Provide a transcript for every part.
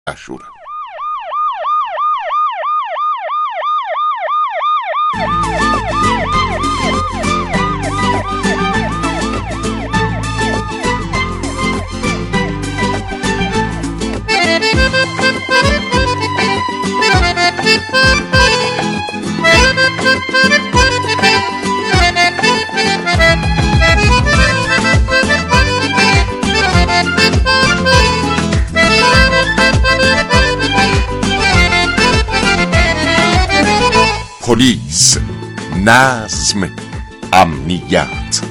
شورم. پلیس، نظم، امنیت.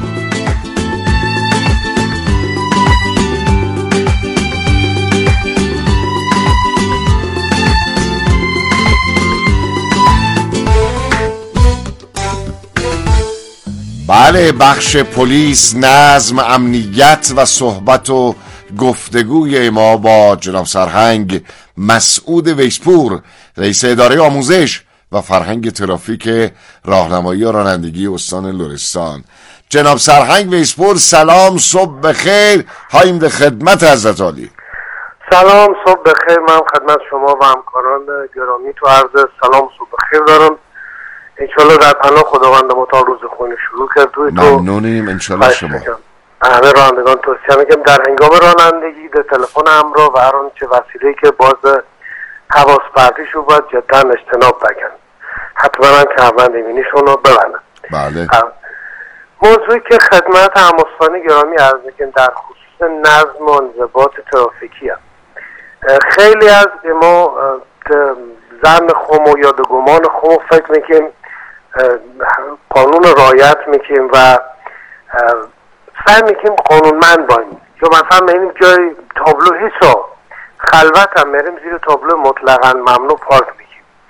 بله، بخش پلیس، نظم، امنیت و صحبت و گفتگوی ما با جناب سرهنگ مسعود ویسپور، رئیس اداره آموزش و فرهنگ ترافیک راهنمایی و رانندگی استان لرستان. جناب سرهنگ ویسپور، سلام، صبح بخیر، هایم به خدمت حضرت عالی. سلام، صبح بخیر. من خدمت شما و همکاران گرامی تو عرض سلام صبح بخیر دارم. انشالله در پناه خداوند متعال روز خون شروع کرد. ممنونیم. انشالله شما همه رانندگان توصیه میگم در هنگام رانندگی به تلفن همراه و هر آنچه وسیله‌ای که باز حواس پرتیش رو باید جدا اجتناب بکن. حتما هم کمربند ایمنیشون رو ببندن. بله. موضوعی که خدمت هموطنان گرامی عرض میکنم در خصوص نظم و انضباط ترافیکی هست. خیلی از ما ظن خم و یاد گمان خم فکر میکنیم قانون رعایت میکنیم و سعی میکنیم قانونمند باشیم. یا مثلا میریم جای تابلو حساب خلوت هم میریم زیر تابلو مطلقاً ممنوع پارک میکنیم.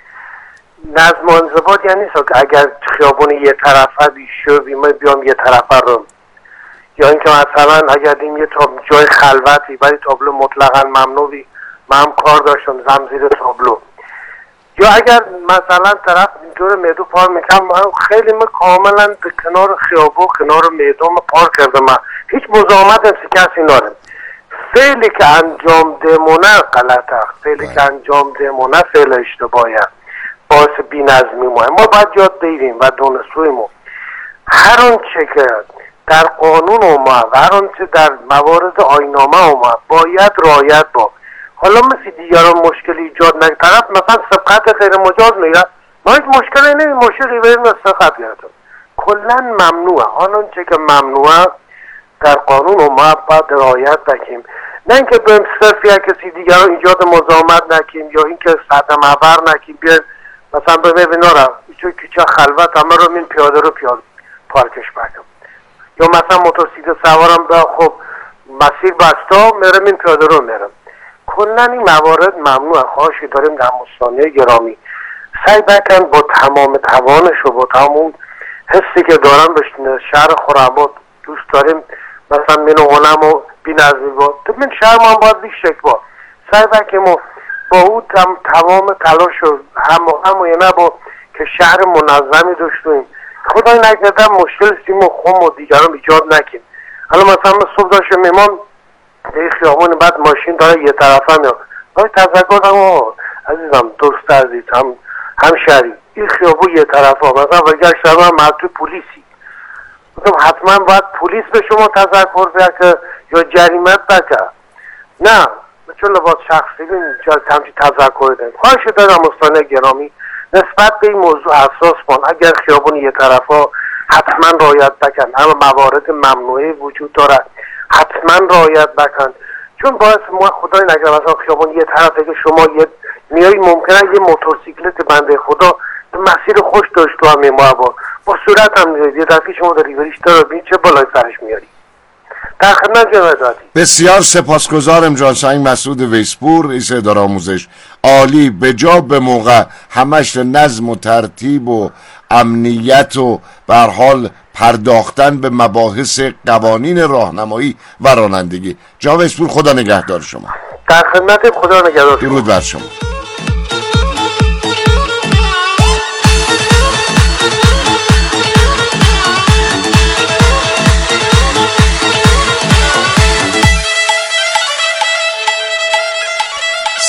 نظم و انضباط یعنی نیست که اگر خیابون یه طرفه بیشو ما بیام یه طرفه رو، یا اینکه مثلا اگر دیم یه جای خلوتی برای تابلو مطلقاً ممنوعی من هم کار داشتم زم زیر تابلو، یا اگر مثلا طرف اینجور میدو پارک میکنم خیلی من کاملا کنار خیابون کنار میدون پارک کردم، من هیچ مزاحمت نمیشه کسی نارم. فعلی که انجام دمونه غلطه، فعلی که انجام دمونه فعل اشتباهی است، باعث بی نظمی ما باید یاد بگیریم و دونستویمون هر آنچه که در قانون اومد و هر آنچه در موارد آیین‌نامه اومد باید رعایت با. حالا مثل دیگران مشکلی ایجاد نکنه، طرف مثلا سبقت غیر مجاز میگه ما هیچ مشکلی نمی مشکلی بریم از سبقت گرفتم، کلا ممنوعه. حالا آنچه که ممنوعه در قانون اومد باید رعایت بکنیم، نه اینکه بریم صرف یا کسی دیگران ایجاد مزاحمت نکنیم یا اینکه سطح محور نکنیم بیایم مثلا ببین نارم چون کوچه خلوت همه رو من پیاده رو پارکش بکنم، یا مثلا موتورسیکلت سوارم به خب مسیر بستا میرم این پیاده رو میرم. کلا این موارد ممنوعه. خواهشی داریم در مستانه گرامی سعی بکن با تمام توانش و با تمام حسی که دارم به شهر خرم‌آباد دوست داریم مثلا من و هنم و بی نظمی با تو من شهر من باید بی شک با سعی بکن با او تمام تلاش و هم یه با که شهر منظمی داشتیم. خدای نکرده مشکل سیم و خم و دیگران ایجاد نکن. حالا مثلا من صبح داشتم میمان در خیابون بعد ماشین داره یه طرفه میاد باید تذکر دارم عزیزم دوست عزیز هم شهری این خیابون یه طرفه مثلا وگر شهر هم مرتوب پولیسی حتما باید پلیس به شما تذکر بده که یا جریمت بده. نه چون لباس شخصی همچی تذکر داریم. خواهش دارم مستانه گرامی نسبت به این موضوع حساس کن. اگر خیابون یه طرفا حتما رعایت بکن، همه موارد ممنوعه وجود دارد حتما رعایت بکن، چون باعث ما خدای نگه مثلا خیابون یه طرفه که شما یه میایی ممکنه یه موتورسیکلت بنده خدا مسیر خوش داشت و همه ما با صورت هم میرید یه دفعه شما داری بریش داره بین چه بالای سرش میاری. در خدمت جناب عزیز. بسیار سپاسگزارم جناب سرهنگ مسعود ویسپور، رئیس اداره آموزش. عالی، به جا به موقع، همش نظم و ترتیب و امنیت و به هر حال پرداختن به مباحث قوانین راهنمایی و رانندگی. جناب ویسپور خدا نگهدار شما. در خدمت، خدا نگهدار. درود بر شما.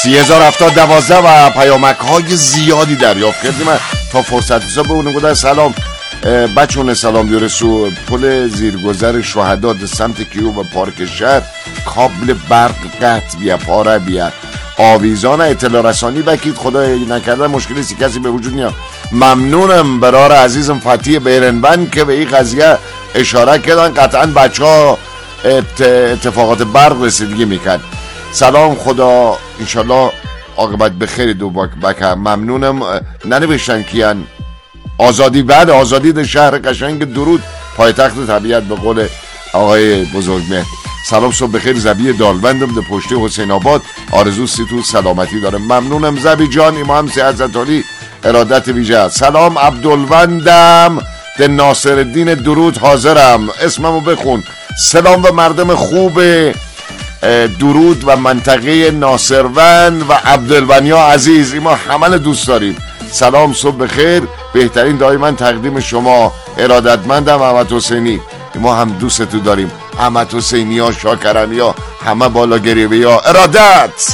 30,070 و پیامک های زیادی دریافت کردیم. تا فرصت حساب بونیم گوده سلام بچونه سلام بیرسو پل زیرگذر شهدا در سمت کیو و پارک شهر کابل برق قطع بیا پاره بیا آویزان اطلاع رسانی بکید خدا نکرده مشکلی کسی به وجود نیاد. ممنونم برار عزیزم فتی بیرنبند که به این قضیه اشاره کردن. قطعا بچه ها اتفاقات برق رسیدگی میکرد. سلام خدا انشالله عاقبت بخیر دو بکر. ممنونم ننوشتن کیان آزادی بعد آزادی در شهر قشنگ درود پایتخت طبیعت به قول آقای بزرگمهر. سلام صبح بخیر زبی دالبندم در پشتی حسین آباد آرزو سیتو سلامتی دارم. ممنونم زبی جان امام سیاست علی ارادت ویژه. سلام عبدالوندم در ناصرالدین درود حاضرم اسممو بخون. سلام و مردم خوب درود و منطقه ناصروند و عبدالبنیا عزیز ما همه دوست داریم. سلام صبح بخیر بهترین دائما تقدیم شما ارادتمندم احمد حسینی. ما هم دوستتو داریم احمد حسینی ها شاکرمی ها همه بالا گریبی ها ارادت.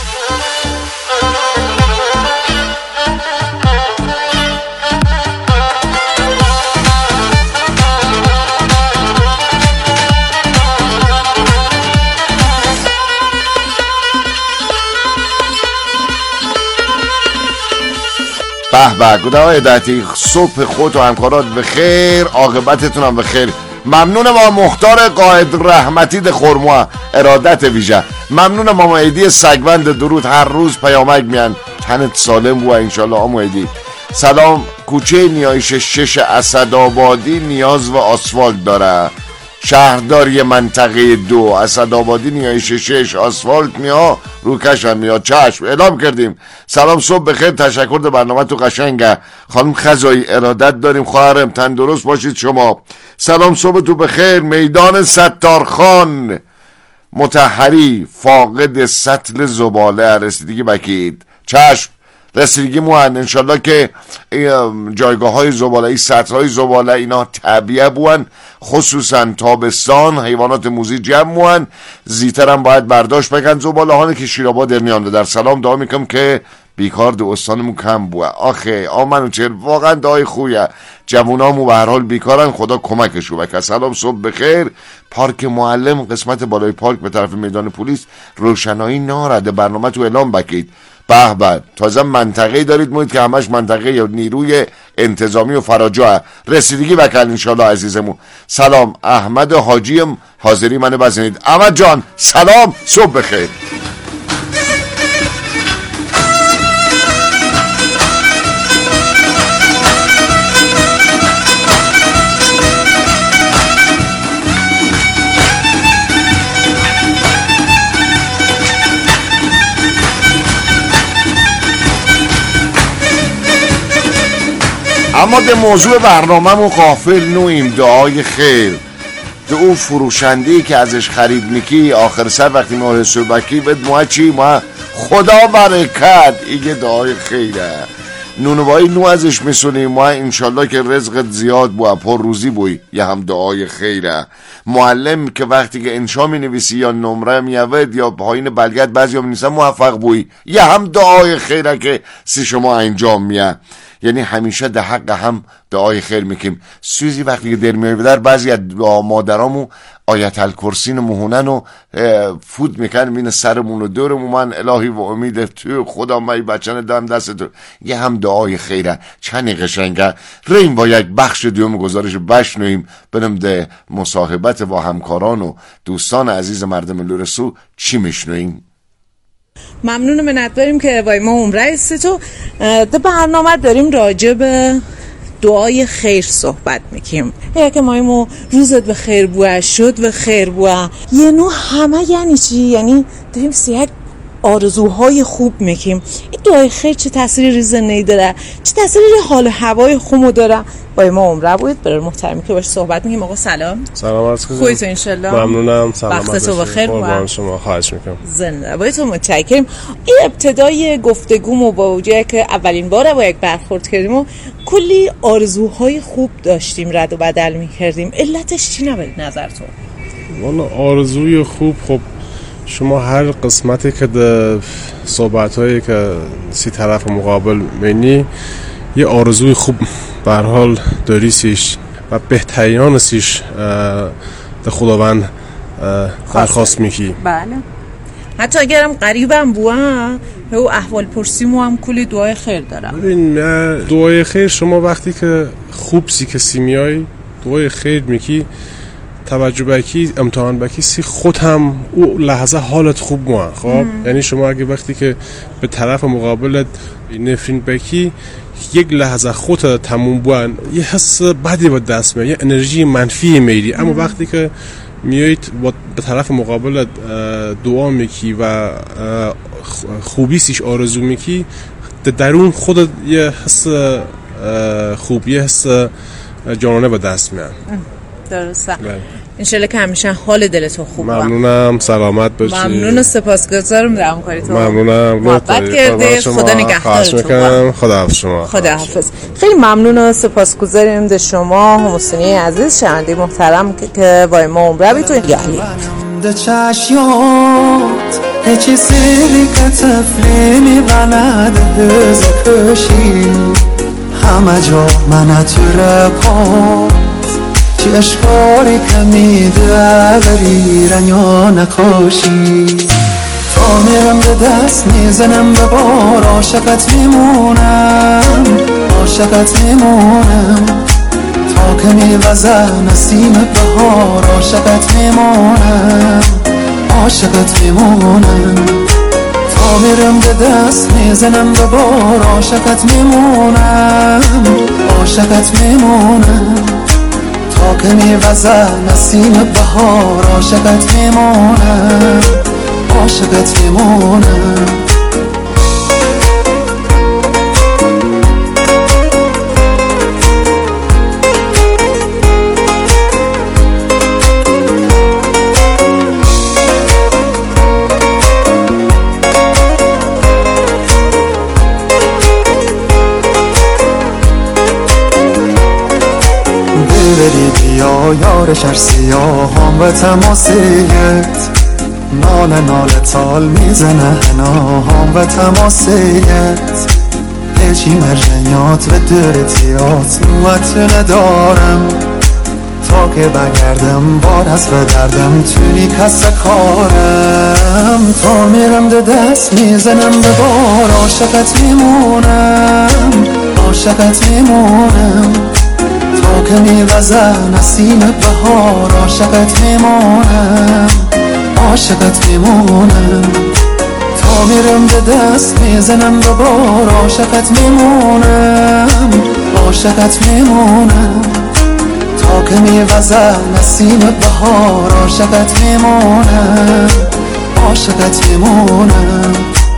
به گوده های دهتی صبح خود و همکارات بخیر عاقبتتون هم بخیر. ممنونم ما مختار قائد رحمتی ده خورموه ارادت ویژه. ممنونم ما معیدی سگوند درود هر روز پیامک میان تنت سالم بو انشالله. آمویدی سلام کوچه نیایش 6 اسدآبادی نیاز و آسفالت داره. شهرداری منطقه 2 اسدآبادی نیایش 6 آسفالت میا روکش هم میا چشم اعلام کردیم. سلام صبح بخیر تشکر ده برنامه تو قشنگه. خانم خزایی ارادت داریم خواهرم تندرست باشید شما. سلام صبح تو بخیر میدان ستارخان مطهری فاقد سطل زباله رسیدگی بکید. چشم رسیدگی موهن انشالله که جایگاه های زباله ای سطل های زباله اینا طبیعه بوهن خصوصا تابستان حیوانات موذی جمع موهن زیتر هم باید برداشت بکن زباله هانه که شیرابا در میانده. در سلام دعا میکنم که بیکار دو استانمون کم بوه. آخه آمنو چهل واقعا دعای خویه جوونامو به هر حال بیکارن خدا کمکشو بکن. سلام صبح بخیر پارک معلم قسمت بالای پارک به طرف میدان پلیس روشنایی نارده برنامه تو اعلام بکید. به به تازه منطقه‌ای دارید محیط که همش منطقه یا نیروی انتظامی و فراجوه رسیدگی بکن انشالله عزیزمون. سلام احمد حاجیم حاضری منو بزنید. احمد جان سلام صبح بخیر. اما ده موضوع برنامه‌مون غافل نویم. دعای خیر ده او فروشنده‌ای که ازش خرید میکی آخر سر وقتی ما حساب بکی بد ما چی ما خدا برکت ایگه دعای خیره نونوایی نو ازش میسونیم ما انشالله که رزقت زیاد بوی پر روزی بوی یه هم دعای خیره. معلم که وقتی که انشا می نویسی یا نمره میود یا پایین بلگت بعضی هم نیستن موفق بوی یه هم دعای خیره که سی شما انجام میه. یعنی همیشه ده حق هم دعای خیر میکنیم. سوزی وقتی که در میوه در بعضی از مادرامو آیت الکرسی مهونن و فود میکن مین سرمون و دورمون من الهی و امید تو خدا مای بچن دم دست تو یه هم دعای خیره. چند قشنگه ریم با یک بخش دوم گزارش بشنویم برم ده مصاحبت با همکاران و دوستان عزیز مردم لورسو چی میشنویم. ممنون منت داریم که وای ما عمره تو ده برنامه داریم راجع به دعای خیر صحبت میکنیم. که ما روزت به خیر بوه شد به خیر بوه یه نوع همه یعنی چی؟ یعنی داریم سیاک آرزوهای خوب میکنیم. این دعای خیر چه تأثیری روی زندگی داره چه تأثیری روی حال هوای خومو داره. با ما عمره بود برای محترمی که باش صحبت میکنیم. آقا سلام عرض کنم. خوبی تو انشالله؟ ممنونم. سلامت باشید. وقت تو بخیر قربان شما. خواهش میکنم. زنده باشید. تو متشکرم. این ابتدای گفتگومو با وجودی که اولین باره با یک برخورد کردیم و کلی آرزوهای خوب داشتیم رد و بدل میکردیم. علتش چی نبود نظر تو؟ والا آرزوی خوب خب شما هر قسمتی که در صحبت‌هایی که سی طرف مقابل مینی یه آرزوی خوب به هر حال داری سیش و بهترین سیش در خداوند درخواست میکی. بله. حتی اگرم قریبم بوام او احوال پرسیمو هم کلی دعای خیر دارم. ببین دعای خیر شما وقتی که خوب سی کسی میای دعای خیر میکی توجه بکی امتحان بکی سی خود هم او لحظه حالت خوب موه. خب یعنی شما اگه وقتی که به طرف مقابلت نفرین بکی یک لحظه خود تموم بوان یه حس بدی با دست میاد، یه انرژی منفی میری. اما وقتی که میایید به طرف مقابلت دعا میکی و خوبی سیش آرزو میکی درون خودت یه حس خوب، یه حس جانانه به دست میاد. درسته. انشالله که همیشه حال دلتون خوب باشه. ممنونم، سلامت باشی. ممنون و سپاسگزارم در همکاریتون. ممنونم، محبت کردید. خدا نگهدارتون. خداحافظ شما. خداحافظ. خیلی ممنون و سپاسگزاریم از شما حسینی عزیز، شنونده محترم که با ما عمره تو یالی. ده چشیات هیچی سری که تفلینی بلده زکشی همه جا من تو رپات چی اشکاری که میده بری رنیا نکاشی تا میرم به دست میزنم به بار عاشقت میمونم عاشقت میمونم تا که میوزه نسیم بهار عاشقت میمونم عاشقت میمونم تا میرم به دست میزنم به بار عاشقت میمونم عاشقت میمونم تا که میوزه نسیم بهار عاشقت میمونم عاشقت میمونم یار شهر سیاهام و تماسیت ناله تال میزنه هناهام و تماسیت هیچی مرجنیات و درتیات نوت ندارم تا که بگردم بار از بدردم توی کس کارم تا میرم ده دست میزنم به بار عاشقت میمونم عاشقت میمونم تا که میوزه نسیم بهار عاشقت میمونم عاشقت میمونم تا میرم به دست میزنم به بار عاشقت میمونم عاشقت میمونم تا که میوزه نسیم بهار عاشقت میمونم عاشقت میمونم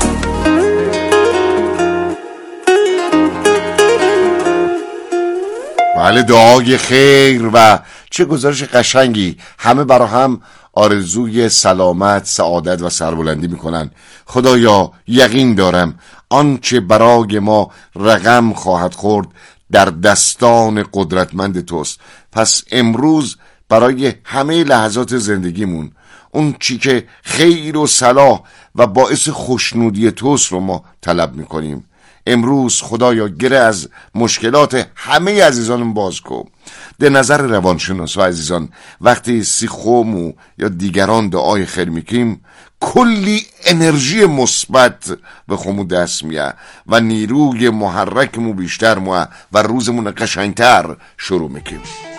بله، دعای خیر و چه گزارش قشنگی. همه برا هم آرزوی سلامت، سعادت و سربلندی میکنن. خدایا یقین دارم آنچه برای ما رقم خواهد خورد در دستان قدرتمند توست. پس امروز برای همه لحظات زندگیمون اون چی که خیر و صلاح و باعث خوشنودی توست رو ما طلب میکنیم. امروز خدایا گره از مشکلات همه عزیزانم باز کن. در نظر روانشناسا عزیزان وقتی سیخومو یا دیگران دعای خیر میکنیم کلی انرژی مثبت به خودمون دست میه و نیروی محرکمو بیشتر موه و روزمون قشنگتر شروع میکنیم.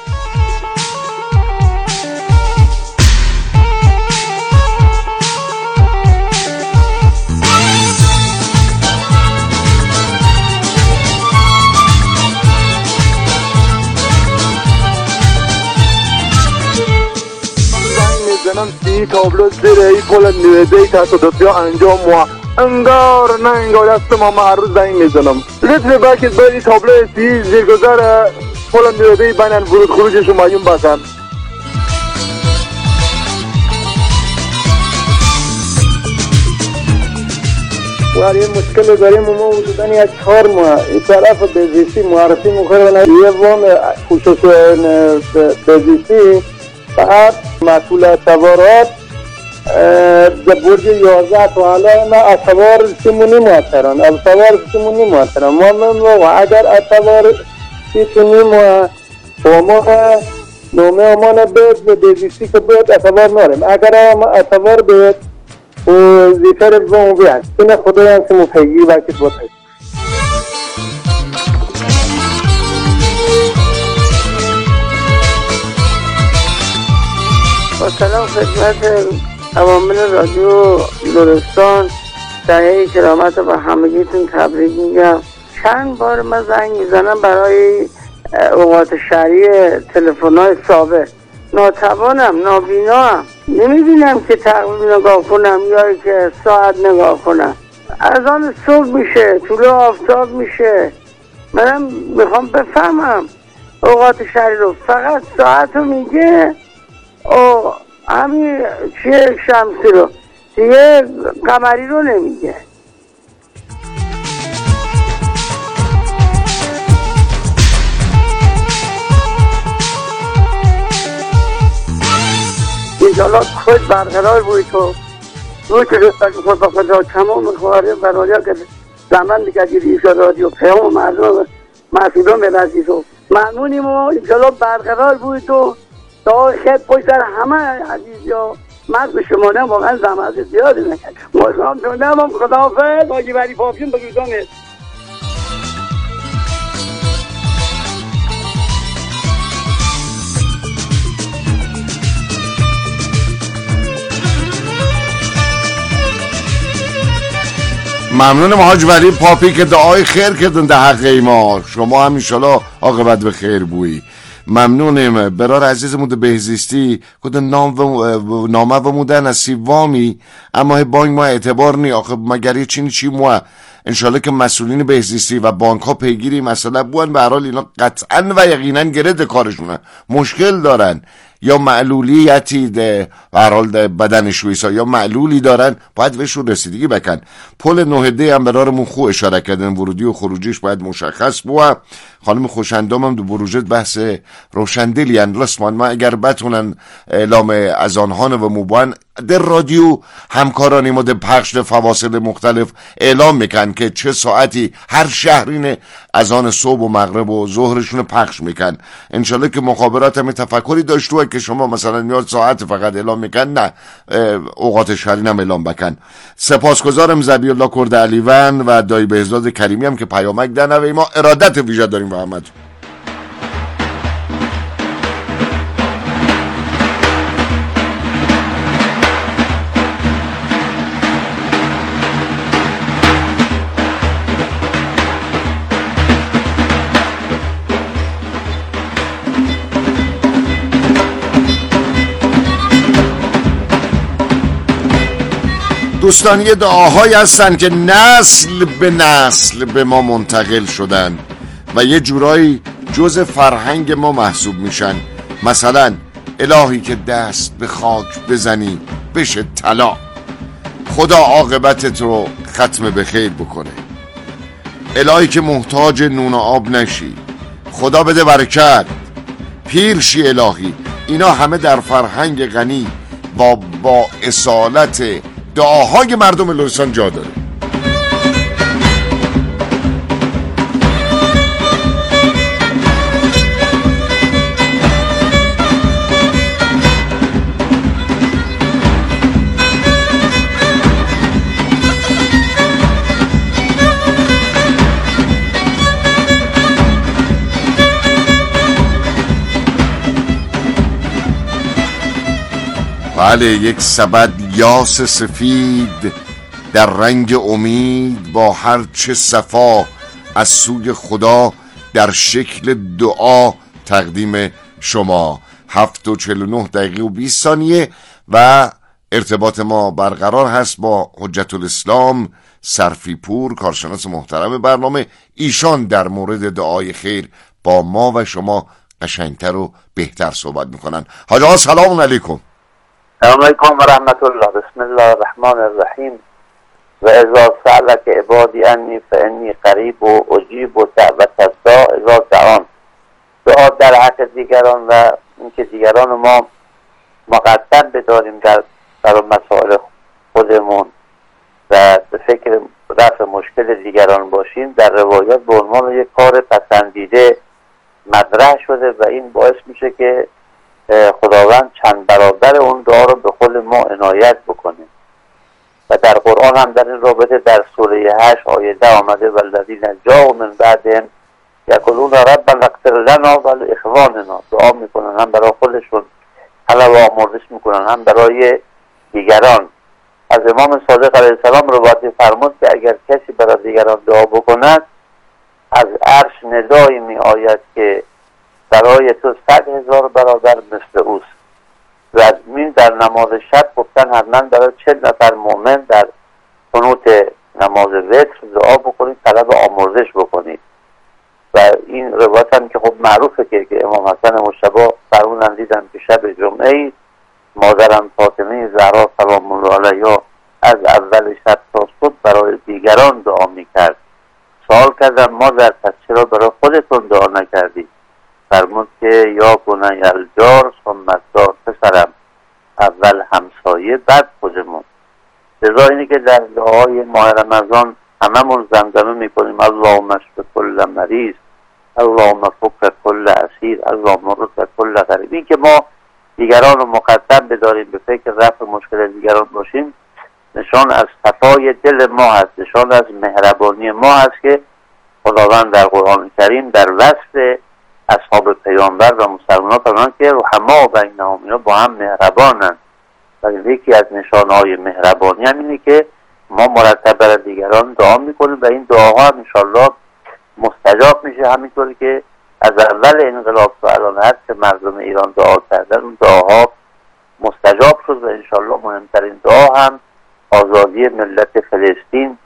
زنم سی تابلو زیر ای پول نویده تصادفی ها انجام موه انگار نه انگار دست ما هر روز زنگ میزنم لطف بکید باید ای تابلو سی زیرگذر پول نویده بینن ورود خروجش معیون بسن. و یه مشکل داریم ما حدودن یک 4 ماه این طرف بزیستی معرفی مخوره یه وام خصوص بزیستی بعد مسئول سوارات برج 11 تا حالا ما اتوار سیمونی محترم اتوار سیمونی محترم ما اگر اتوار سیمونی ما نومه امان بید به دیزیستی که بید اتوار ناریم اگر ما اتوار بید و زیتر بزن بیان این خدای هم که مفهی وقتی بود با سلام خدمت عوامل رادیو لرستان دهه کرامت و همگیتون تبریک میگم. چند بار من زنگ میزنم برای اوقات شهری تلفن‌های ثابت، ناتوانم، نابینام، نمیبینم که تقویم نگاه کنم یا که ساعت نگاه کنم. از آن صبح میشه، طلوع آفتاب میشه، منم میخوام بفهمم اوقات شهری رو. فقط ساعت رو میگه او همین چیه شمسی رو دیگه، قمری رو نمیگه. اینجالا خود برقرار بود تو روی که رسال خود با خدا تمام خواره برای که زمان دیگه دیگه رادیو پیام مردم مسئولان بلدید و ممنونیم و اینجالا برقرار بود تو تا خیلی پشت در همه عزیز یا مرد به شما نه واقعا زحمت زیادی نکرد. مزام تونم خداحافظ باجی بری پاپیون بگیردانید. ممنونم حاج ولی پاپی که دعای خیر کردن در حق ما. شما هم انشالله عاقبت به خیر بویی. ممنونم. برار عزیزمون ده بهزیستی کده نامه و مودن از سیوامی اما بانک ما اعتبار نی آخه مگری چی مو انشالله که مسئولین بهزیستی و بانک ها پیگیری مسئله بوان. به هر حال اینا قطعا و یقینا گرد کارشونه مشکل دارن یا معلولیتی به هر حال بدنشویسا یا معلولی دارن باید بهشون رسیدگی بکن. پل 9 هم برارمون خوب اشاره کردن ورودی و خروجیش باید مشخص بوه. خانم خوشندام هم دو بروجت بحث روشندلی اندلسمان ما اگر بتونن اعلام از آنهان و موبان در رادیو همکارانی ما در پخش فواصل مختلف اعلام میکن که چه ساعتی هر شهرین از آن صبح و مغرب و ظهرشون پخش میکن. انشالله که مخابرات هم تفکری داشته که شما مثلا میاد ساعت فقط اعلام میکن نه اوقات شهرین هم اعلام بکن. سپاسگزارم زبی الله کرد علیون و دایی بهزاد کریمی هم که پیامک دنوی ما ارادت ویژه داریم و احمد. دوستان یه دعاهایی هستن که نسل به نسل به ما منتقل شدن و یه جورایی جز فرهنگ ما محسوب میشن. مثلا الهی که دست به خاک بزنی بشه طلا، خدا عاقبتت رو ختم به خیر بکنه، الهی که محتاج نون و آب نشی، خدا بده برکت، پیر شی الهی. اینا همه در فرهنگ غنی با اصالت دعاهای مردم لرستان جا داره. بله، یک سبد یاس سفید در رنگ امید با هر چه صفا از سوی خدا در شکل دعا تقدیم شما. 7:49 و 20 ثانیه و ارتباط ما برقرار هست با حجت الاسلام صرفی پور، کارشناس محترم برنامه. ایشان در مورد دعای خیر با ما و شما قشنگتر و بهتر صحبت میکنن. حاج آقا سلام علیکم. السلام علیکم و رحمت الله. بسم الله الرحمن الرحیم. و اذا سألك عبادی انی فانی قریب و اجیب و دعوت الداع اذا دعان. دعا در حق دیگران و اینکه دیگران ما مقدم بداریم در برای مسائل خودمون و به فکر رفع مشکل دیگران باشیم در روایات به عنوان یک کار پسندیده مطرح شده و این باعث میشه که خداوند چند برابر اون دعا رو به خود ما عنایت بکنه. و در قرآن هم در این رابطه در سوره 8 آیه 10 آمده والذین جاءوا من بعدهم یقولون ربنا اغفر لنا ولاخواننا، دعا میکنن هم برای خودشون طلب و آمرزش میکنن هم برای دیگران. از امام صادق علیه السلام روایت فرمود که اگر کسی برای دیگران دعا بکند از عرش ندایی می آید که برای تو 100,000 برابر مثل اوست. و از این در نماز شب گفتن حتما برای 40 نفر مؤمن در قنوت نماز وتر دعا بکنید، طلب آمرزش بکنید. و این روایت هم که خب معروفه که امام حسن مجتبی فرمودن دیدم که شب جمعه مادرم فاطمه زهرا سلام الله علیها از اول شب تا صبح برای دیگران دعا میکرد. سوال کردم مادر پس چرا برای خودتون دعا نکردی؟ فرمود که یا بنی الجار ثم الدار، پسرم اول همسایه بعد خودمون. لذا اینه که در دعای ماه رمضان هممون زمزمه میکنیم اللهم اشف کل مریض، اللهم فک کل اسیر، اللهم رد کل غریب. این که ما دیگران رو مقدم بداریم، به فکر رفع مشکل دیگران باشیم، نشان از صفای دل ما هست، نشان از مهربانی ما هست که خداوند در قرآن کریم در وصف اصحاب پیامبر و مسلمانان فرمود که رحما بینهم، اینا با هم مهربانند. و یکی از نشانه‌های مهربانی هم اینه که ما مرتب برای دیگران دعا میکنیم و این دعاها هم انشالله مستجاب میشه. همینطوری که از اول انقلاب تا الان هست که مردم ایران دعا کردن، اون دعاها مستجاب شد و انشالله مهمترین دعا هم آزادی ملت فلسطین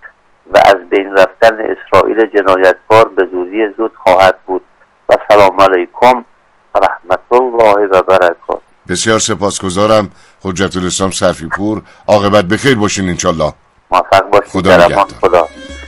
و از بین رفتن اسرائیل جنایتکار به زودی زود خواهد بود. و سلام علیکم و رحمت الله و برکاته. بسیار سپاسگزارم حجت الاسلام صرفی پور. عاقبت بخیر باشین انشالله. موفق باشین. خدا نگهدار. خدا.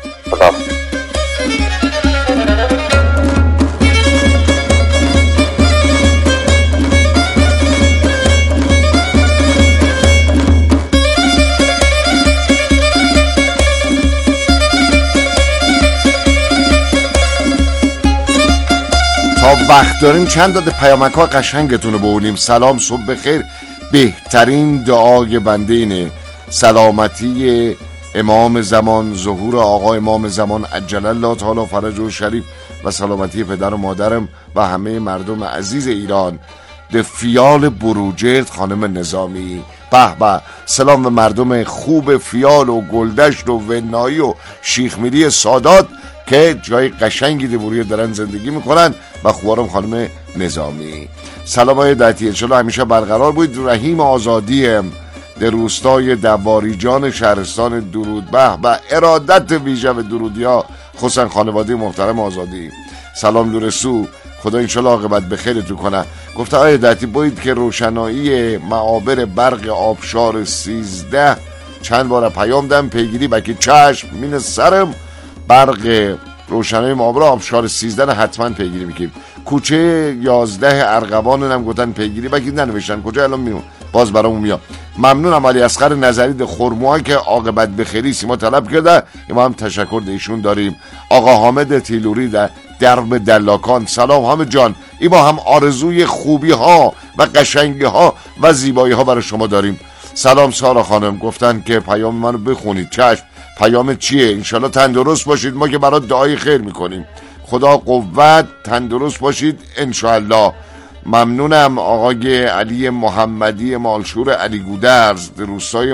تا وقت داریم چند داده پیامک ها قشنگتون رو ببینیم. سلام، صبح بخیر. بهترین دعای بنده اینه سلامتی امام زمان، ظهور آقا امام زمان عجل الله تعالی فرجه شریف و سلامتی پدر و مادرم و همه مردم عزیز ایران. فیال بروجرد خانم نظامی، به به. سلام به مردم خوب فیال و گلدشت و ونایی و شیخ میری سادات که جای قشنگی دیوری دارن زندگی میکنن و خوارم خانم نظامی. سلام های دعتی انشالله همیشه برقرار بود. رحیم آزادی در روستای دواریجان شهرستان درود، به به. ارادت ویژه به درودی ها خصوصا خانواده محترم آزادی. سلام لورسو، خدا انشالله عاقبت بخیرتون کنه. گفته آیه دعتی باید که روشنایی معابر برق آبشار 13 چند بار پیام دم پیگیری بکی چشم مین سرم برق روشنایی معابر آبشار 13 حتما پیگیری میکنیم. کوچه 11 ارغوان هم گفتن پیگیری بکی ننوشتن کجا الان میون باز برامون میاد. ممنونم علی اصغر نظری خرموها که عاقبت بخیری سیما طلب کرده. ما هم تشکر دیشون داریم. آقا حامد تیلوری در درب دلاکان، سلام حامد جان، ایما هم آرزوی خوبی ها و قشنگی ها و زیبایی ها برای شما داریم. سلام سارا خانم، گفتن که پیام منو بخونید. چشم. پیام چیه؟ انشالله تندرست باشید، ما که برای دعای خیر میکنیم. خدا قوت، تندرست باشید انشالله. ممنونم آقای علی محمدی مالشور علی گودرز در روستای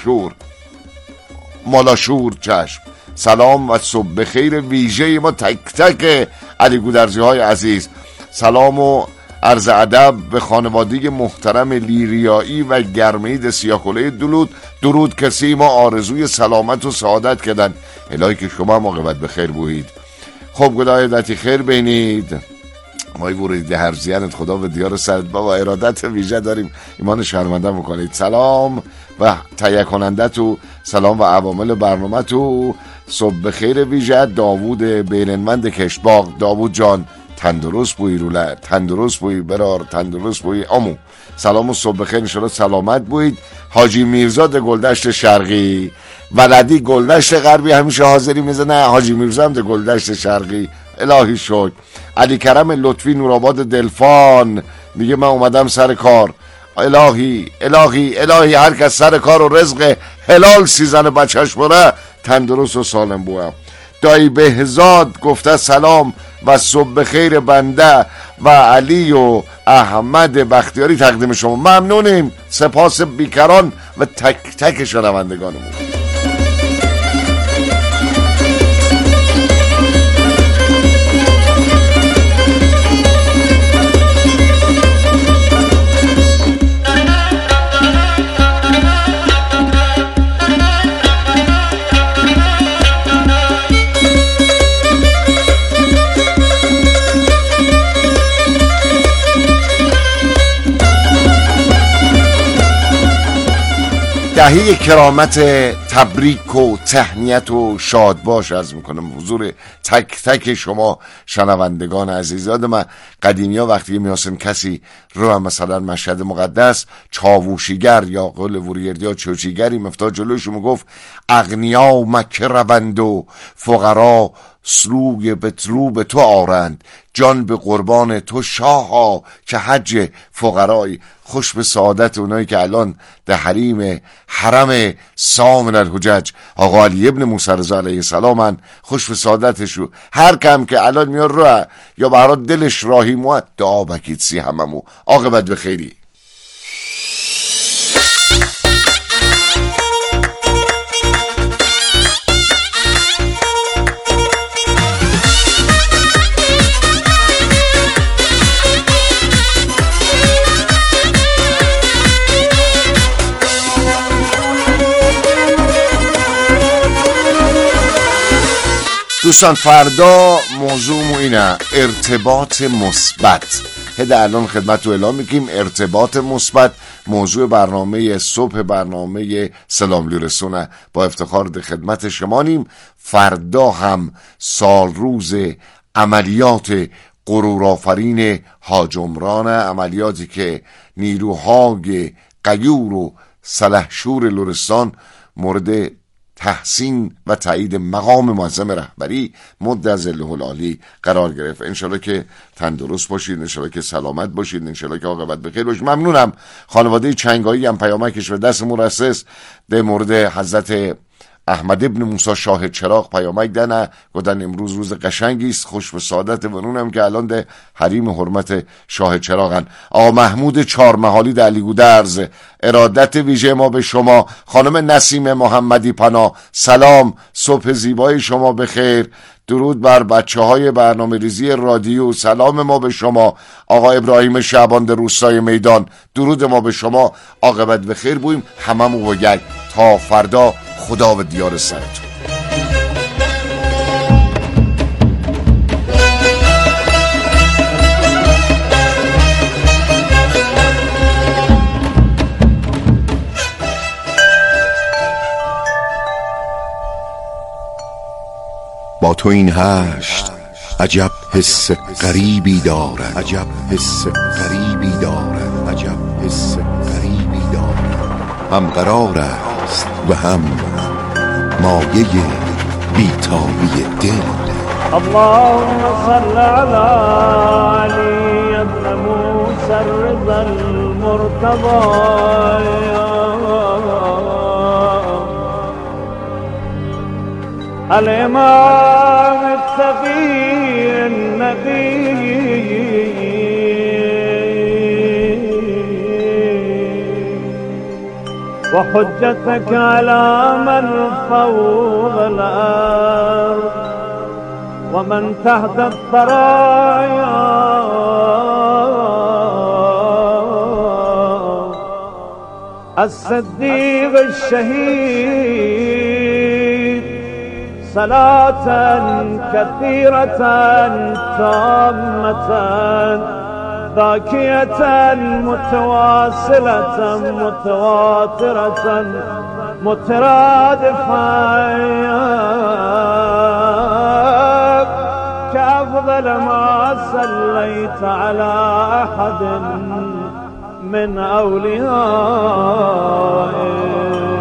مالاشور. چشم. سلام و صبح بخیر ویژه ما تک تک علی گودرزی های عزیز. سلام و عرض ادب به خانواده محترم لیریایی و گرمید سیاکله درود کسی ما آرزوی سلامت و سعادت کردن. الهی که شما هم عاقبت بخیر بوید. خب گدای دتی خیر بینید. مای ورید هر زیانت خدا به دیار سرد بابا ارادت ویژه داریم، ایمان شرمنده میکنید. سلام و تهیه کننده تو، سلام و عوامل برنامه تو. صبح بخیر ویژه داوود بیرنمند کشباغ. داوود جان تندرست بوی روله، تندرست بوی برار، تندرست بوی آمو. سلام و صبح بخیر، انشالله سلامت بوید. حاجی میرزا ده گلدشت شرقی، ولدی گلدشت غربی همیشه حاضری میزنه، حاجی میرزا هم ده گلدشت شرقی. الهی شکر. علی کرم لطفی نورآباد دلفان میگه من اومدم سر کار. الهی الهی الهی هر کس سر کار و رزق حلال سیزن بچهش بره تندرست و سالم بویم. دایی بهزاد گفته سلام و صبح بخیر بنده و علی و احمد بختیاری تقدیم شما. ممنونیم، سپاس بیکران و تک تک شنوندگانمون. دهی کرامت تبریک و تهنیت و شادباش عرض میکنم حضور تک تک شما شنوندگان عزیز. یاد من قدیمی ها وقتی میاسن کسی رو مثلا مشهد مقدس چاووشیگر یا قول وریردی یا چوچیگری مفتاح جلوش میگفت اغنیا مکه روند و فقرا سلوگ بطلو به تو آرند، جان به قربان تو شاها که حج فقرای. خوش به سعادت اونایی که الان در حرم سامن الحجج آقا علی ابن موسی رضا علیه السلام، خوش به سعادتشو. هر کم که الان میار رو یا برای دلش راهی مواد دعا بکید سی هممو عاقبت بخیری. دوستان فردا موضوع اینه ارتباط مثبت. هده الان خدمت رو اعلام میکنیم ارتباط مثبت موضوع برنامه صبح برنامه سلام رسونه. با افتخار در خدمت شمانیم. فردا هم سال روز عملیات غرورآفرین حاج عمران، عملیاتی که نیروهای غیور و سلحشور لرستان مورد تحسین و تایید مقام معظم رهبری مد از الله العالی قرار گرفت. انشالله که تندرست باشید، انشالله که سلامت باشید، انشالله که عاقبت بخیر باشید. ممنونم خانواده چنگایی هم پیامکش به دست مرسس در مورد حضرت احمد ابن موسی شاه چراغ پیامک دنه گفتن امروز روز قشنگی است، خوش به سعادت ونونم که الان ده حریم حرمت شاه چراغن. آقا محمود چارمحالی در علی گودرز، ارادت ویژه ما به شما. خانم نسیم محمدی پناه، سلام، صبح زیبای شما بخیر. درود بر بچه های برنامه ریزی رادیو، سلام ما به شما. آقا ابراهیم شعبان در روستای میدان، درود ما به شما. عاقبت بخیر بویم هممون بگل تا فردا. خدا و دیار سرتون. با تو این هشت عجب حس غریبی دارد، عجب حس غریبی دارد، عجب حس غریبی دارد. هم قرار است و هم مایه بیتابی دل. اللهم صل على علي بن موسى الرضا المرتضى الإمام التقي النبي وحجتك على من فوق الأرض ومن تحت الثرايا الصديق الشهيد صلاة كثيرة تامة ذاكية متواصلة متواترة مترادفة كأفضل لما صليت على أحد من أوليائك.